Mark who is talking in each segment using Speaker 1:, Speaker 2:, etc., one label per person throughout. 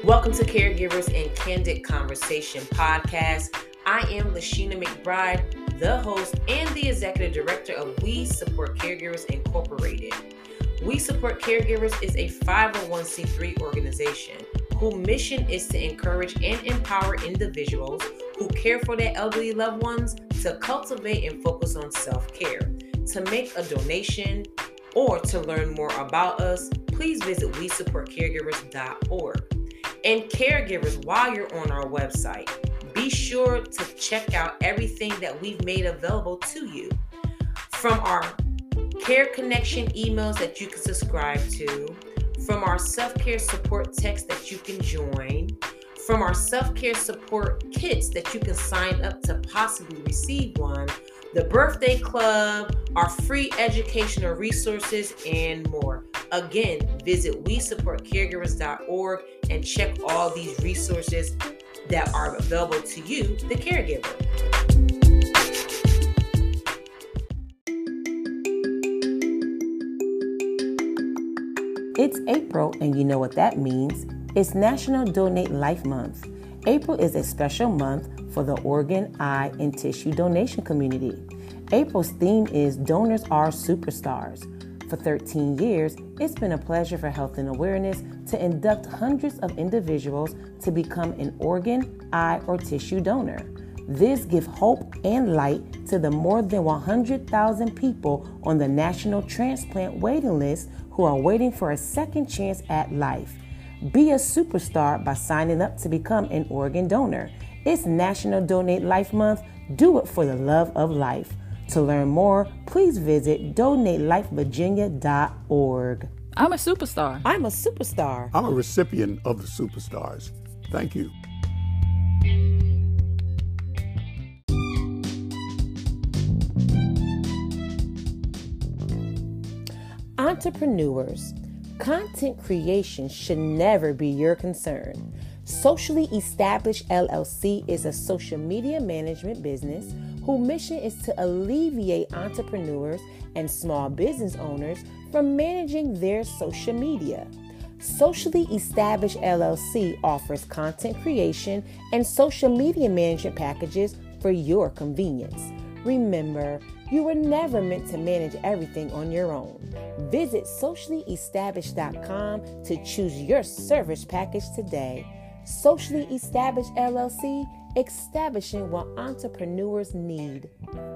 Speaker 1: Welcome to Caregivers in Candid Conversation podcast. I am Lashina McBride, the host and the executive director of We Support Caregivers Incorporated. We Support Caregivers is a 501c3 organization whose mission is to encourage and empower individuals who care for their elderly loved ones to cultivate and focus on self-care. To make a donation or to learn more about us, please visit WeSupportCaregivers.org. And caregivers, while you're on our website, be sure to check out everything that we've made available to you. From our Care Connection emails that you can subscribe to, from our self-care support text that you can join, from our self-care support kits that you can sign up to possibly receive one, the birthday club, our free educational resources, and more. Again, visit WeSupportCaregivers.org and check all these resources that are available to you, the caregiver.
Speaker 2: It's April, and you know what that means. It's National Donate Life Month. April is a special month for the organ, eye, and tissue donation community. April's theme is Donors Are Superstars. For 13 years, it's been a pleasure for Health and Awareness to induct hundreds of individuals to become an organ, eye, or tissue donor. This gives hope and light to the more than 100,000 people on the National Transplant Waiting List who are waiting for a second chance at life. Be a superstar by signing up to become an organ donor. It's National Donate Life Month. Do it for the love of life. To learn more, please visit donatelifevirginia.org.
Speaker 3: I'm a superstar.
Speaker 2: I'm a superstar.
Speaker 4: I'm a recipient of the superstars. Thank you.
Speaker 2: Entrepreneurs, content creation should never be your concern. Socially Established LLC is a social media management business whose mission is to alleviate entrepreneurs and small business owners from managing their social media. Socially Established LLC offers content creation and social media management packages for your convenience. Remember, you were never meant to manage everything on your own. Visit sociallyestablished.com to choose your service package today. Socially Established LLC, establishing what entrepreneurs need.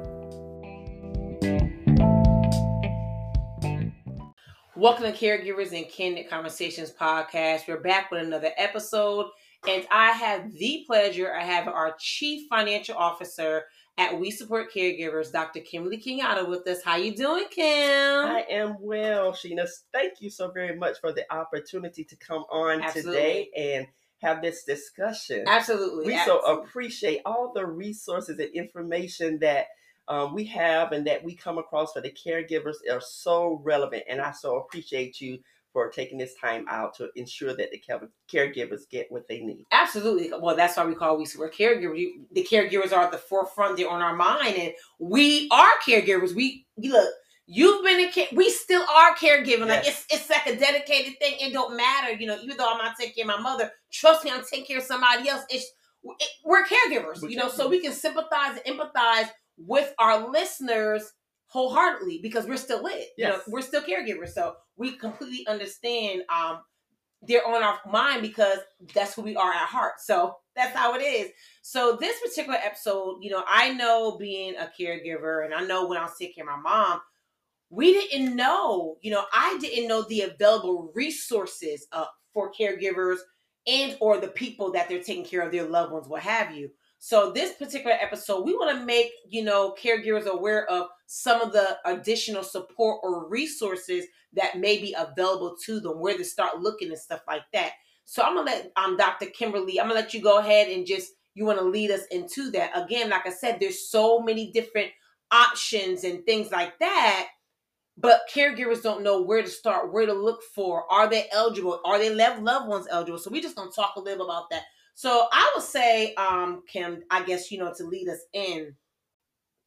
Speaker 1: Welcome to Caregivers in Candid Conversations podcast. We're back with another episode, and I have the pleasure, I have our Chief Financial Officer at We Support Caregivers, Dr. Kimberly Kenyatta, with us. How you doing, Kim?
Speaker 5: I am well, Sheena. Thank you so very much for the opportunity to come on today and have this discussion.
Speaker 1: Absolutely.
Speaker 5: We so appreciate all the resources and information that we have and that we come across for the caregivers are so relevant. And I so appreciate you for taking this time out to ensure that the caregivers get what they need.
Speaker 1: Absolutely. Well, that's why we call We Support Caregivers. The caregivers are at the forefront. They're on our mind. And we are caregivers. Look, you've been we still are caregiving. Like it's like a dedicated thing. It don't matter. You know, even though I'm not taking care of my mother, trust me, I'm taking care of somebody else. We're caregivers, so we can sympathize and empathize with our listeners wholeheartedly because we're still lit.
Speaker 5: Yes.
Speaker 1: You know, we're still caregivers. So we completely understand they're on our mind because that's who we are at heart. So that's how it is. So this particular episode, you know, I know being a caregiver and I know when I was taking care of my mom, we didn't know, I didn't know the available resources for caregivers and or the people that they're taking care of, their loved ones, what have you. So this particular episode, we want to make, caregivers aware of some of the additional support or resources that may be available to them, where to start looking and stuff like that. So I'm going to let Dr. Kimberly, I'm going to let you go ahead and you want to lead us into that. Again, like I said, there's so many different options and things like that, but caregivers don't know where to start, where to look for. Are they eligible? Are they loved ones eligible? So we're just going to talk a little about that. So I would say, Kim, I guess, to lead us in,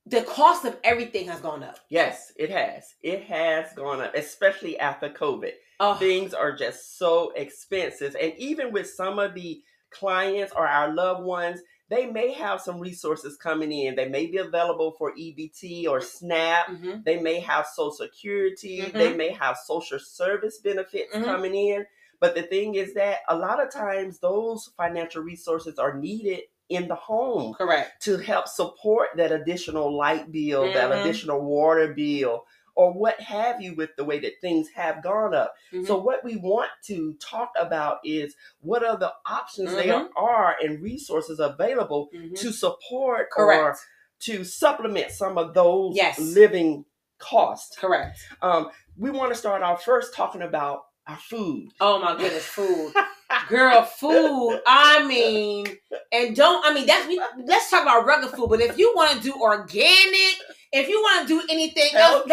Speaker 1: the cost of everything has gone up.
Speaker 5: Yes, it has. It has gone up, especially after COVID.
Speaker 1: Oh.
Speaker 5: Things are just so expensive. And even with some of the clients or our loved ones, they may have some resources coming in. They may be available for EBT or SNAP.
Speaker 1: Mm-hmm.
Speaker 5: They may have Social Security.
Speaker 1: Mm-hmm.
Speaker 5: They may have social service benefits
Speaker 1: Mm-hmm.
Speaker 5: coming in. But the thing is that a lot of times those financial resources are needed in the home.
Speaker 1: Correct.
Speaker 5: To help support that additional light bill,
Speaker 1: Mm-hmm.
Speaker 5: that additional water bill, or what have you, with the way that things have gone up.
Speaker 1: Mm-hmm.
Speaker 5: So what we want to talk about is what are the options
Speaker 1: Mm-hmm.
Speaker 5: there are and resources available
Speaker 1: Mm-hmm.
Speaker 5: to support
Speaker 1: Correct.
Speaker 5: or to supplement some of those
Speaker 1: Yes.
Speaker 5: living costs.
Speaker 1: Correct.
Speaker 5: We want to start off first talking about our food.
Speaker 1: Oh my goodness, food. Girl, food. I mean, and let's talk about regular food, but if you want to do organic, if you want to do anything else,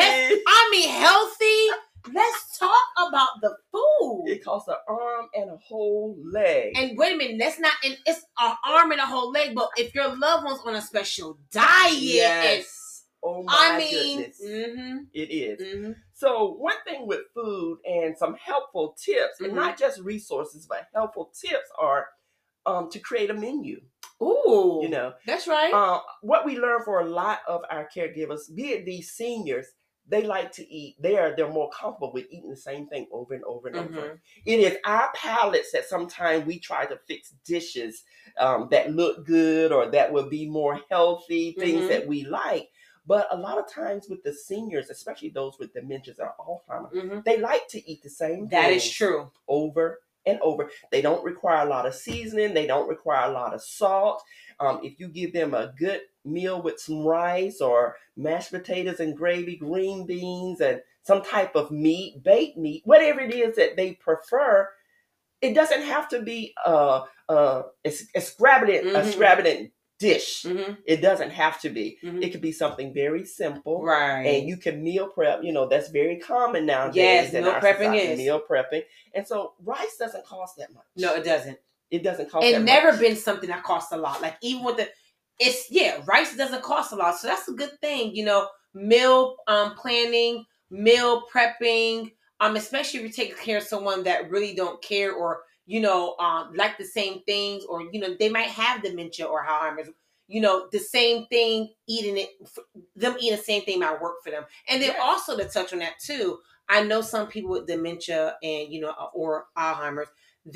Speaker 1: healthy, let's talk about the food.
Speaker 5: It costs an arm and a whole leg.
Speaker 1: And wait a minute, it's an arm and a whole leg, but if your loved one's on a special diet,
Speaker 5: yes. Oh my goodness.
Speaker 1: Mm-hmm.
Speaker 5: It is.
Speaker 1: Mm-hmm.
Speaker 5: So one thing with food and some helpful tips, and not just resources, but helpful tips are to create a menu.
Speaker 1: Ooh.
Speaker 5: You know.
Speaker 1: That's right.
Speaker 5: What we learn for a lot of our caregivers, be it these seniors, they like to eat. They're more comfortable with eating the same thing over and over and over. It is our palates that sometimes we try to fix dishes that look good or that will be more healthy, things that we like. But a lot of times with the seniors, especially those with dementia or Alzheimer's, they like to eat the same thing.
Speaker 1: That is true.
Speaker 5: Over and over. They don't require a lot of seasoning. They don't require a lot of salt. If you give them a good meal with some rice or mashed potatoes and gravy, green beans, and some type of meat, baked meat, whatever it is that they prefer, it doesn't have to be extravagant dish. It doesn't have to be. It could be something very simple.
Speaker 1: Right.
Speaker 5: And you can meal prep. You know, that's very common nowadays.
Speaker 1: Yes,
Speaker 5: in
Speaker 1: meal
Speaker 5: our
Speaker 1: prepping
Speaker 5: society,
Speaker 1: is.
Speaker 5: meal prepping. And so rice doesn't cost that much.
Speaker 1: No, it doesn't.
Speaker 5: It doesn't cost that much.
Speaker 1: It's never been something that costs a lot. Like even with rice doesn't cost a lot. So that's a good thing. You know, meal planning, meal prepping, especially if you're taking care of someone that really don't care or, you know, like the same things, or, you know, they might have dementia or Alzheimer's, you know, the same thing, eating the same thing might work for them. And then also to touch on that too, I know some people with dementia and, you know, or Alzheimer's,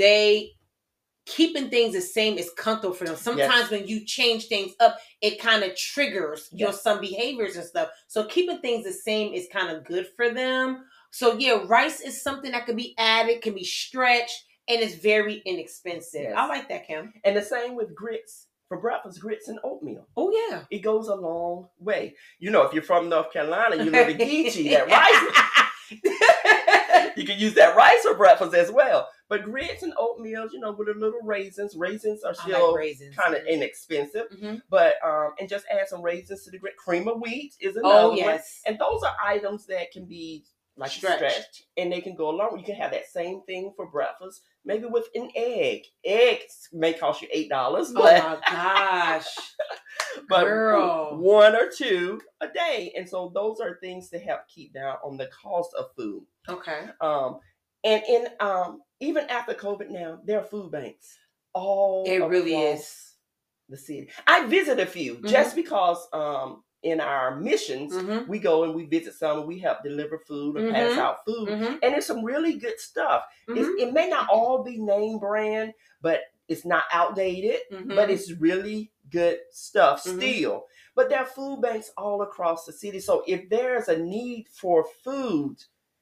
Speaker 1: keeping things the same is comfortable for them. Sometimes when you change things up, it kind of triggers some behaviors and stuff. So keeping things the same is kind of good for them. So rice is something that can be added, can be stretched, and it's very inexpensive.
Speaker 5: Yes.
Speaker 1: I like that, Kim.
Speaker 5: And the same with grits. For breakfast, grits and oatmeal.
Speaker 1: Oh, yeah.
Speaker 5: It goes a long way. You know, if you're from North Carolina, you know the Geechee, that rice. You can use that rice for breakfast as well. But grits and oatmeal, you know, with a little raisins. Raisins are still kind of inexpensive. But, and just add some raisins to the grit. Cream of wheat is another one. And those are items that can be like stretched, and they can go along. You can have that same thing for breakfast, maybe with an egg. Eggs may cost you $8, but
Speaker 1: oh my gosh,
Speaker 5: but
Speaker 1: girl,
Speaker 5: 1 or 2 a day. And so those are things to help keep down on the cost of food.
Speaker 1: Okay.
Speaker 5: And in even after COVID now, there are food banks all across the city. I visit a few just because in our missions, we go and we visit some, and we help deliver food and pass out food. And there's some really good stuff. It may not all be name brand, but it's not outdated, but it's really good stuff still. But there are food banks all across the city. So if there's a need for food,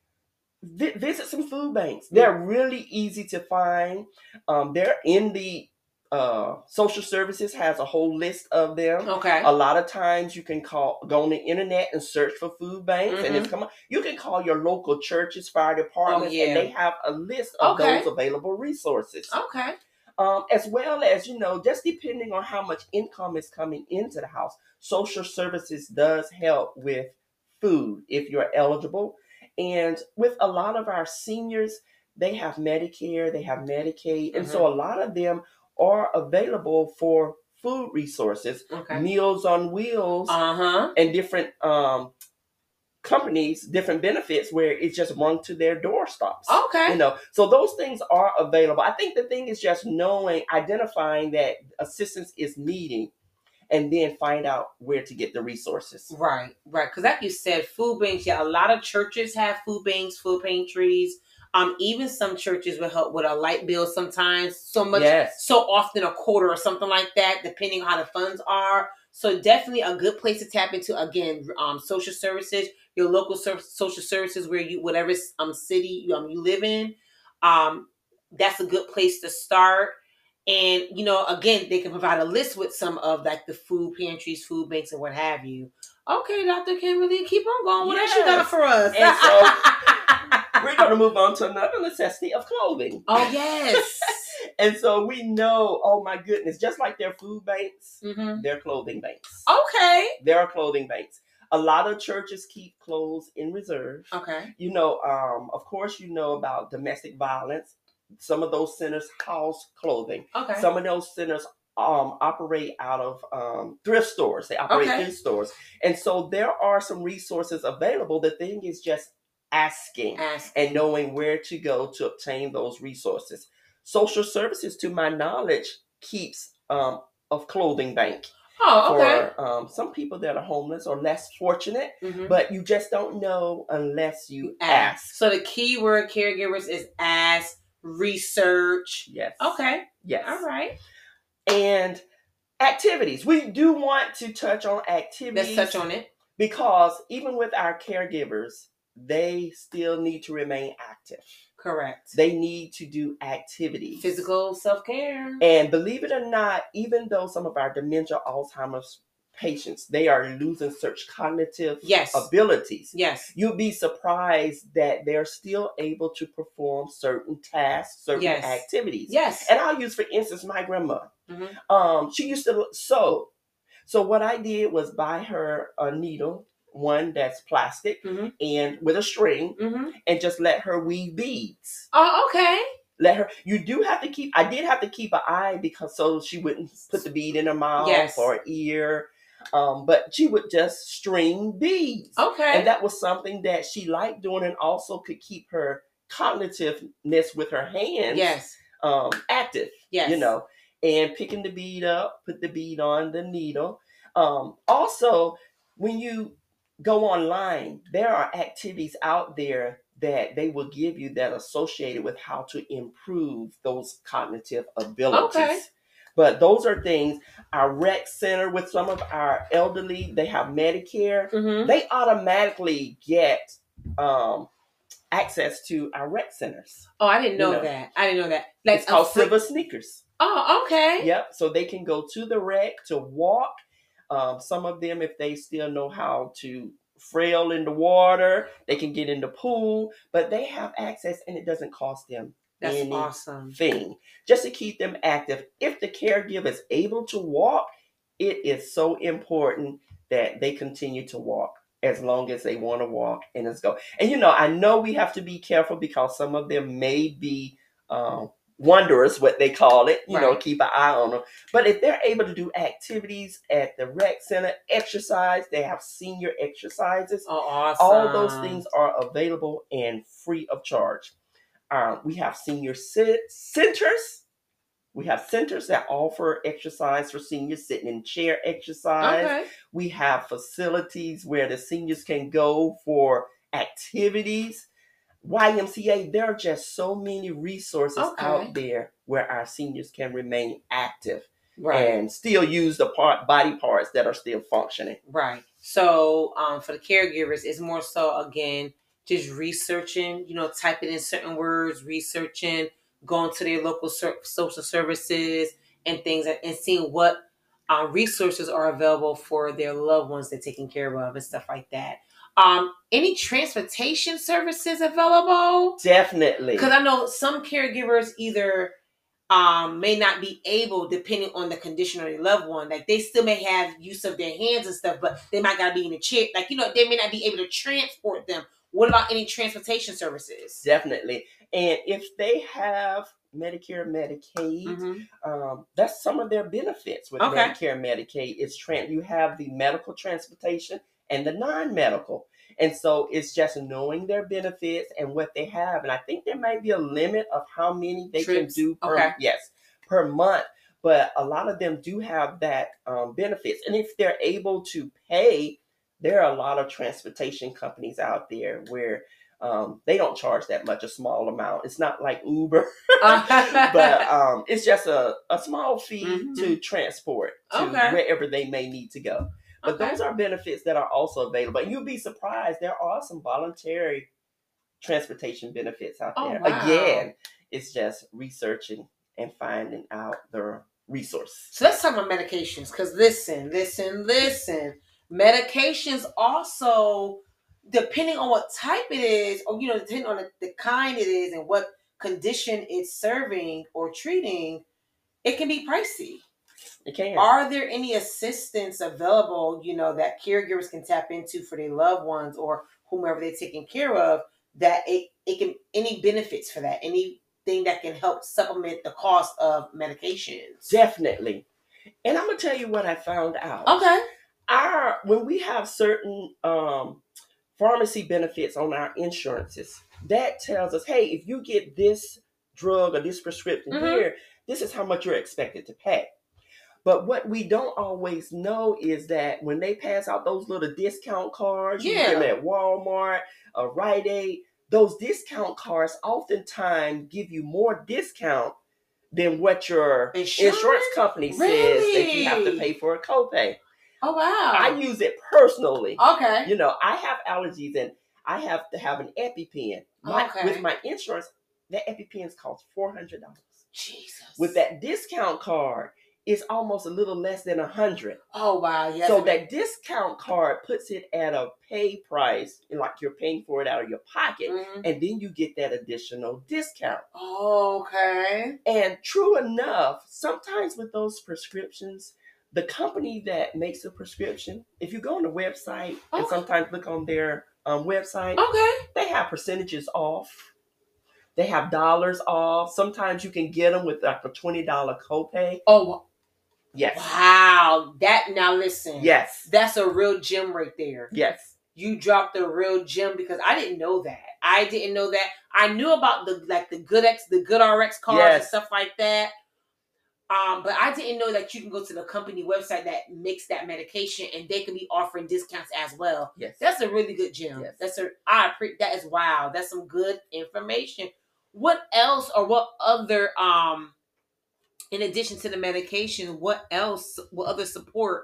Speaker 5: visit some food banks. They're really easy to find. They're in the social services has a whole list of them.
Speaker 1: Okay.
Speaker 5: A lot of times you can go on the internet and search for food banks, and it's you can call your local churches, fire departments, and they have a list of those available resources.
Speaker 1: Okay.
Speaker 5: As well as, you know, just depending on how much income is coming into the house, social services does help with food if you're eligible. And with a lot of our seniors, they have Medicare, they have Medicaid, and so a lot of them are available for food resources,
Speaker 1: Okay.
Speaker 5: Meals on Wheels, and different companies, different benefits where it's just run to their doorstops.
Speaker 1: Okay.
Speaker 5: So those things are available. I think the thing is just identifying that assistance is needed, and then find out where to get the resources.
Speaker 1: Right. Because like you said, food banks, a lot of churches have food banks, food pantries. Even some churches will help with a light bill sometimes. So often a quarter or something like that, depending on how the funds are. So definitely a good place to tap into, again, social services, your local social services where whatever city you live in. That's a good place to start. And, again, they can provide a list with some of like the food pantries, food banks, and what have you. Okay, Dr. Kimberly, keep on going. What else you got for us?
Speaker 5: And so we're going to move on to another necessity of clothing.
Speaker 1: Oh, yes.
Speaker 5: And so we know, oh my goodness, just like their food banks, they're clothing banks.
Speaker 1: Okay.
Speaker 5: There are clothing banks. A lot of churches keep clothes in reserve.
Speaker 1: Okay.
Speaker 5: Of course, about domestic violence. Some of those centers house clothing.
Speaker 1: Okay.
Speaker 5: Some of those centers operate out of thrift stores. They operate thrift stores. And so there are some resources available. The thing is just asking and knowing where to go to obtain those resources. Social services, to my knowledge, keeps a clothing bank.
Speaker 1: Oh, okay.
Speaker 5: For some people that are homeless or less fortunate, but you just don't know unless you ask.
Speaker 1: So the key word, caregivers, is ask, research.
Speaker 5: Yes.
Speaker 1: Okay.
Speaker 5: Yes.
Speaker 1: All right.
Speaker 5: And activities. We do want to touch on activities.
Speaker 1: Let's touch on it.
Speaker 5: Because even with our caregivers, they still need to remain active.
Speaker 1: Correct.
Speaker 5: They need to do activities.
Speaker 1: Physical self-care.
Speaker 5: And believe it or not, even though some of our dementia, Alzheimer's patients, they are losing such cognitive abilities.
Speaker 1: Yes.
Speaker 5: You'll be surprised that they're still able to perform certain tasks, certain activities.
Speaker 1: Yes.
Speaker 5: And I'll use, for instance, my grandma. She used to sew. So what I did was buy her a needle, one that's plastic and with a string, and just let her weave beads.
Speaker 1: Oh, okay.
Speaker 5: You do have to keep, I did have to keep an eye because so she wouldn't put the bead in her mouth or ear. But she would just string beads.
Speaker 1: Okay.
Speaker 5: And that was something that she liked doing, and also could keep her cognitiveness with her hands active.
Speaker 1: Yes.
Speaker 5: And picking the bead up, put the bead on the needle. Also, when you go online, there are activities out there that they will give you that are associated with how to improve those cognitive abilities.
Speaker 1: Okay.
Speaker 5: But those are things, our rec center with some of our elderly, they have Medicare. They automatically get access to our rec centers.
Speaker 1: Oh, I didn't know that. Like,
Speaker 5: it's called Silver Sneakers.
Speaker 1: Oh, okay.
Speaker 5: Yep. So they can go to the rec to walk. Some of them, if they still know how to frail in the water, they can get in the pool. But they have access, and it doesn't cost them anything.
Speaker 1: Awesome.
Speaker 5: Just to keep them active. If the caregiver is able to walk, it is so important that they continue to walk as long as they want to walk and let's go. And I know we have to be careful because some of them may be wanderers, what they call it, keep an eye on them. But if they're able to do activities at the rec center, exercise, they have senior exercises.
Speaker 1: Oh, awesome.
Speaker 5: All those things are available and free of charge. We have senior centers. We have centers that offer exercise for seniors, sitting in chair exercise.
Speaker 1: Okay.
Speaker 5: We have facilities where the seniors can go for activities. YMCA, there are just so many resources out there where our seniors can remain active and still use the body parts that are still functioning.
Speaker 1: Right. So for the caregivers, it's more so, again, just researching, typing in certain words, researching, going to their local social services and things, and seeing what resources are available for their loved ones they're taking care of and stuff like that. Any transportation services available?
Speaker 5: Definitely.
Speaker 1: Because I know some caregivers either may not be able, depending on the condition of their loved one, like they still may have use of their hands and stuff, but they might gotta be in a chair. Like, they may not be able to transport them What about any transportation services?
Speaker 5: Definitely. And if they have Medicare, Medicaid, that's some of their benefits with Medicare and Medicaid. You have the medical transportation and the non-medical. And so it's just knowing their benefits and what they have. And I think there might be a limit of how many they
Speaker 1: Trips.
Speaker 5: can do per month. But a lot of them do have that benefits. And if they're able to pay, there are a lot of transportation companies out there where they don't charge that much, a small amount. It's not like Uber, but it's just a small fee to transport to wherever they may need to go. But those are benefits that are also available. And you'll be surprised, there are some voluntary transportation benefits out there.
Speaker 1: Wow.
Speaker 5: Again, it's just researching and finding out the resource.
Speaker 1: So let's talk about medications, because listen. Medications also, depending on what type it is, or depending on the kind it is and what condition it's serving or treating, it can be pricey.
Speaker 5: It can.
Speaker 1: Are there any assistance available, that caregivers can tap into for their loved ones or whomever they're taking care of, that it can, any benefits for that, anything that can help supplement the cost of medications?
Speaker 5: Definitely. And I'm going to tell you what I found out.
Speaker 1: Okay.
Speaker 5: When we have certain pharmacy benefits on our insurances, that tells us, hey, if you get this drug or this prescription here, this is how much you're expected to pay. But what we don't always know is that when they pass out those little discount cards, you get them at Walmart, Rite Aid, those discount cards oftentimes give you more discount than what your insurance company says that you have to pay for a copay.
Speaker 1: Oh, wow.
Speaker 5: I use it personally.
Speaker 1: Okay.
Speaker 5: I have allergies and I have to have an EpiPen. With my insurance, that EpiPen costs $400.
Speaker 1: Jesus.
Speaker 5: With that discount card, it's almost a little less than $100.
Speaker 1: Oh, wow. Yes.
Speaker 5: So that discount card puts it at a pay price, like you're paying for it out of your pocket, and then you get that additional discount.
Speaker 1: Okay.
Speaker 5: And true enough, sometimes with those prescriptions, the company that makes the prescription, if you go on the website and sometimes look on their website, they have percentages off. They have dollars off. Sometimes you can get them with like a $20 copay.
Speaker 1: Oh,
Speaker 5: yes.
Speaker 1: Wow. Now listen.
Speaker 5: Yes.
Speaker 1: That's a real gem right there.
Speaker 5: Yes.
Speaker 1: You dropped a real gem, because I didn't know that. I knew about the GoodRx cards and stuff like that. But I didn't know that you can go to the company website that makes that medication and they can be offering discounts as well.
Speaker 5: Yes.
Speaker 1: That's a really good gem.
Speaker 5: Yes.
Speaker 1: That is wow. That's some good information. What else, or what other, in addition to the medication, what other support,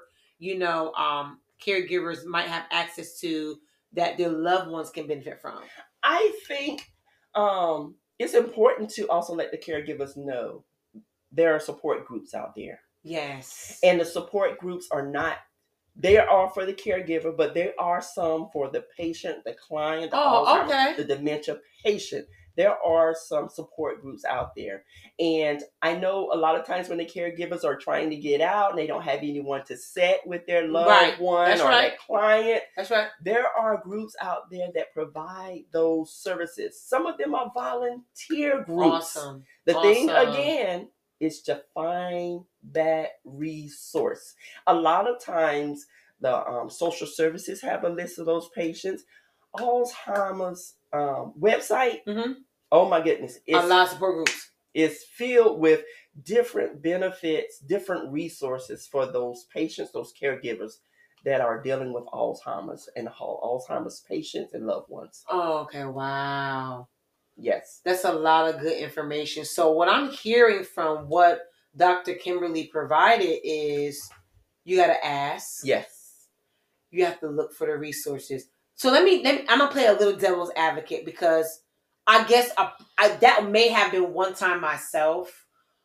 Speaker 1: caregivers might have access to that their loved ones can benefit from?
Speaker 5: I think it's important to also let the caregivers know there are support groups out there.
Speaker 1: Yes.
Speaker 5: And the support groups they are for the caregiver, but there are some for the patient, the client, the dementia patient. There are some support groups out there. And I know a lot of times when the caregivers are trying to get out and they don't have anyone to sit with their loved one their client.
Speaker 1: That's right.
Speaker 5: There are groups out there that provide those services. Some of them are volunteer groups.
Speaker 1: Awesome.
Speaker 5: The thing, again, is to find that resource. A lot of times, the social services have a list of those patients. Alzheimer's website, oh my goodness.
Speaker 1: A lot of support groups.
Speaker 5: It's filled with different benefits, different resources for those patients, those caregivers that are dealing with Alzheimer's and Alzheimer's patients and loved ones.
Speaker 1: Oh, okay. Wow.
Speaker 5: Yes.
Speaker 1: That's a lot of good information. So what I'm hearing from what Dr. Kimberly provided is you got to ask.
Speaker 5: Yes.
Speaker 1: You have to look for the resources. So I'm going to play a little devil's advocate, because I guess that may have been one time myself.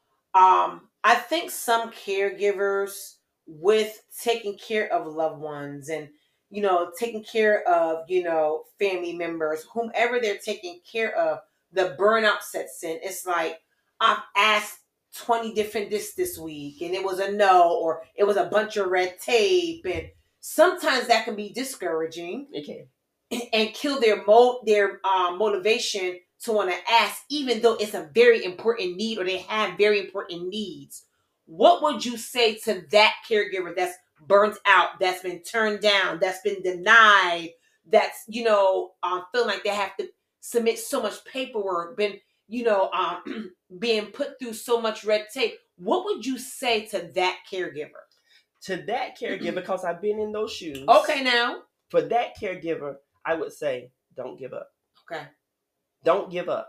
Speaker 1: I think some caregivers, with taking care of loved ones and, taking care of, family members, whomever they're taking care of, the burnout sets in. It's like, I've asked 20 different this week and it was a no, or it was a bunch of red tape. And sometimes that can be discouraging.
Speaker 5: It can.
Speaker 1: and kill their motivation to want to ask, even though it's a very important need or they have very important needs. What would you say to that caregiver that's burnt out, that's been turned down, that's been denied, that's, feeling like they have to submit so much paperwork, been, being put through so much red tape? What would you say to that caregiver?
Speaker 5: To that caregiver, because I've been in those shoes.
Speaker 1: Okay, now.
Speaker 5: For that caregiver, I would say, don't give up.
Speaker 1: Okay.
Speaker 5: Don't give up.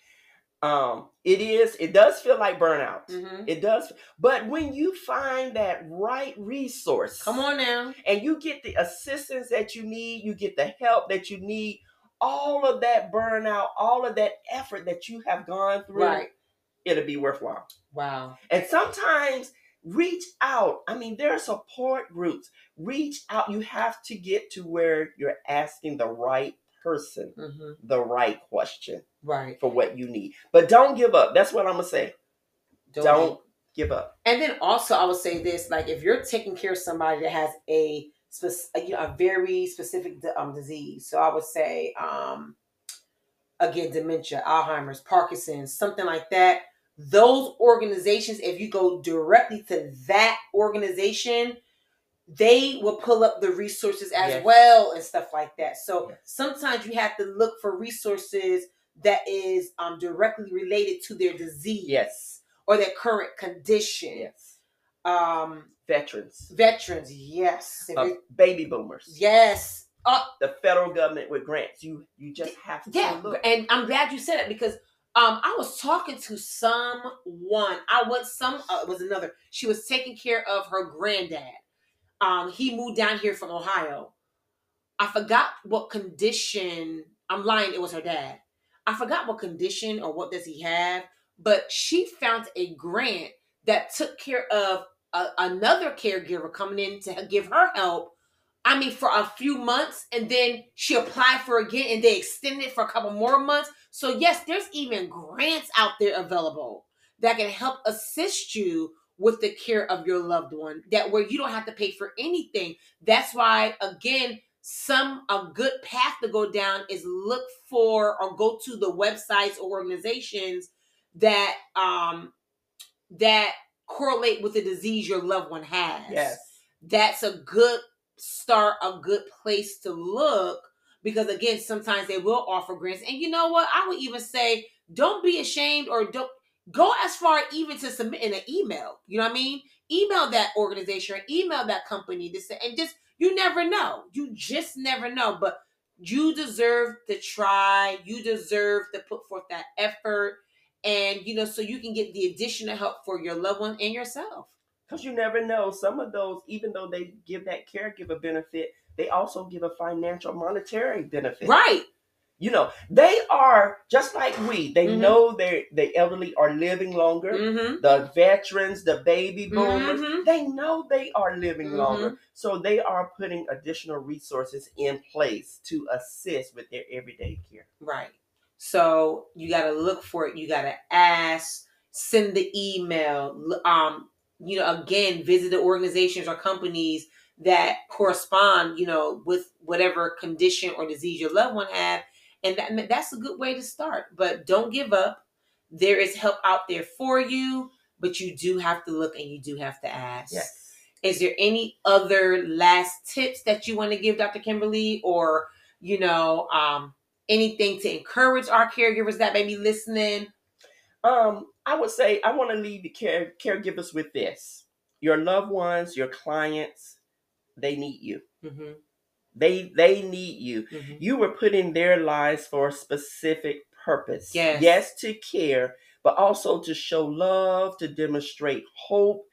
Speaker 5: It does feel like burnout.
Speaker 1: Mm-hmm.
Speaker 5: It does. But when you find that right resource.
Speaker 1: Come on now.
Speaker 5: And you get the assistance that you need, you get the help that you need, all of that burnout, all of that effort that you have gone through,
Speaker 1: right,
Speaker 5: it'll be worthwhile.
Speaker 1: Wow.
Speaker 5: And sometimes reach out. I mean, there are support groups. Reach out. You have to get to where you're asking the right person, the right question,
Speaker 1: right,
Speaker 5: for what you need. But don't give up. That's what I'm going to say. Don't give up.
Speaker 1: And then also I would say this, like if you're taking care of somebody that has a very specific disease. So I would say, again, dementia, Alzheimer's, Parkinson's, something like that. Those organizations, if you go directly to that organization, they will pull up the resources as well and stuff like that. So sometimes you have to look for resources that is directly related to their disease.
Speaker 5: Yes.
Speaker 1: Or their current condition.
Speaker 5: Yes.
Speaker 1: Veterans, yes.
Speaker 5: Baby boomers.
Speaker 1: Yes.
Speaker 5: The federal government with grants. You just have to look.
Speaker 1: And I'm glad you said that because I was talking to someone. It was another. She was taking care of her granddad. He moved down here from Ohio. I forgot what condition. I'm lying. It was her dad. I forgot what condition or what does he have. But she found a grant that took care of another caregiver coming in to give her help. I mean, for a few months, and then she applied for it again, and they extended it for a couple more months. So yes, there's even grants out there available that can help assist you with the care of your loved one, that where you don't have to pay for anything. That's why, again, a good path to go down is look for or go to the websites or organizations that correlate with the disease your loved one has.
Speaker 5: Yes.
Speaker 1: That's a good start, a good place to look, because again, sometimes they will offer grants. And you know what? I would even say, don't be ashamed or don't go as far even to submit an email. You know what I mean? Email that organization or email that company to say, and just, you never know. You just never know. But you deserve to try. You deserve to put forth that effort. And, so you can get the additional help for your loved one and yourself.
Speaker 5: Because you never know. Some of those, even though they give that caregiver benefit, they also give a financial monetary benefit.
Speaker 1: Right.
Speaker 5: They are just like we. They know the elderly are living longer. The veterans, the baby boomers, they know they are living longer. So they are putting additional resources in place to assist with their everyday care.
Speaker 1: Right. So you got to look for it. You got to ask, send the email, again, visit the organizations or companies that correspond, with whatever condition or disease your loved one have. And that's a good way to start. But don't give up. There is help out there for you, but you do have to look and you do have to ask.
Speaker 5: Yes.
Speaker 1: Is there any other last tips that you want to give, Dr. Kimberly, or, anything to encourage our caregivers that may be listening?
Speaker 5: I would say I want to leave the caregivers with this. Your loved ones, your clients, they need you. They need you. You were put in their lives for a specific purpose. Yes, to care, but also to show love, to demonstrate hope.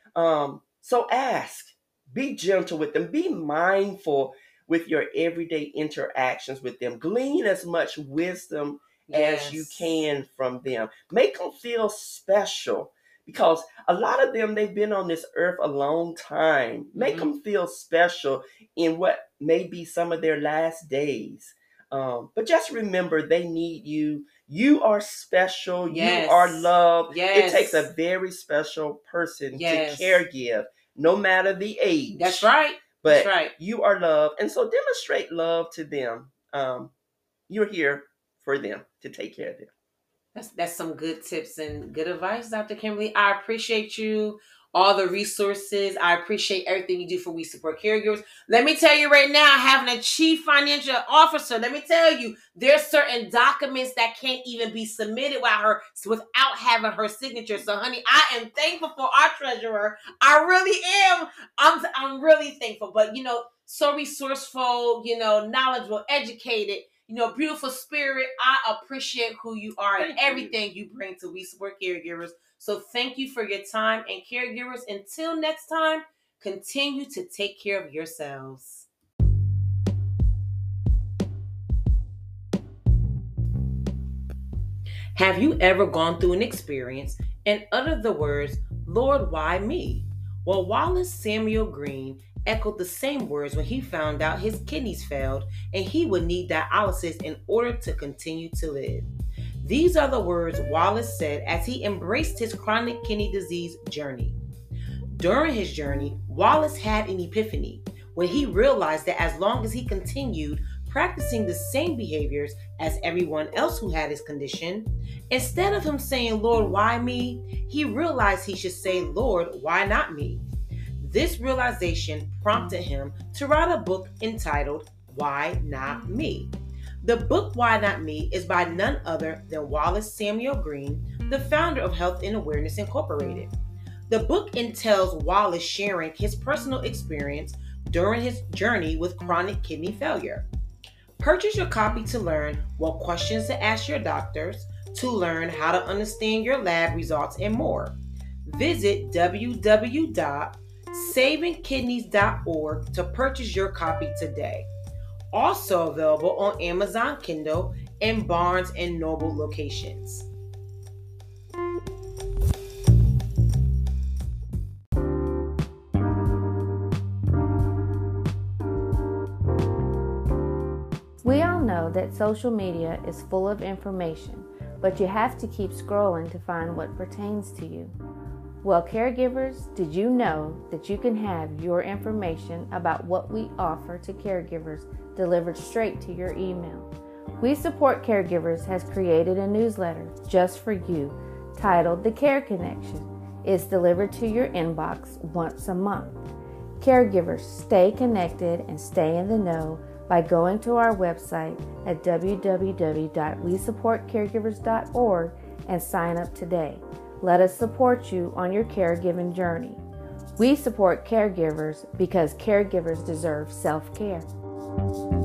Speaker 5: So ask, be gentle with them, be mindful with your everyday interactions with them. Glean as much wisdom as you can from them. Make them feel special, because a lot of them, they've been on this earth a long time. Make them feel special in what may be some of their last days. But just remember, they need you. You are special. You are loved. It takes a very special person to caregive, no matter the age.
Speaker 1: That's right.
Speaker 5: But you are loved. And so demonstrate love to them. you're here for them to take care of them.
Speaker 1: That's some good tips and good advice, Dr. Kimberly. I appreciate you, all the resources. I appreciate everything you do for We Support Caregivers. Let me tell you right now, having a chief financial officer, let me tell you, there's certain documents that can't even be submitted without having her signature. So, honey, I am thankful for our treasurer. I really am. I'm really thankful. But, so resourceful, knowledgeable, educated, beautiful spirit. I appreciate who you are and everything you bring to We Support Caregivers. So thank you for your time, and caregivers, until next time, continue to take care of yourselves. Have you ever gone through an experience and uttered the words, "Lord, why me?" Well, Wallace Samuel Green echoed the same words when he found out his kidneys failed and he would need dialysis in order to continue to live. These are the words Wallace said as he embraced his chronic kidney disease journey. During his journey, Wallace had an epiphany when he realized that as long as he continued practicing the same behaviors as everyone else who had his condition, instead of him saying, "Lord, why me?" he realized he should say, "Lord, why not me?" This realization prompted him to write a book entitled Why Not Me? The book Why Not Me is by none other than Wallace Samuel Green, the founder of Health and Awareness Incorporated. The book entails Wallace sharing his personal experience during his journey with chronic kidney failure. Purchase your copy to learn what questions to ask your doctors, to learn how to understand your lab results, and more. Visit www.savingkidneys.org to purchase your copy today. Also available on Amazon Kindle and Barnes & Noble locations.
Speaker 3: We all know that social media is full of information, but you have to keep scrolling to find what pertains to you. Well, caregivers, did you know that you can have your information about what we offer to caregivers delivered straight to your email? We Support Caregivers has created a newsletter just for you titled The Care Connection. It's delivered to your inbox once a month. Caregivers, stay connected and stay in the know by going to our website at www.wesupportcaregivers.org and sign up today. Let us support you on your caregiving journey. We support caregivers because caregivers deserve self-care.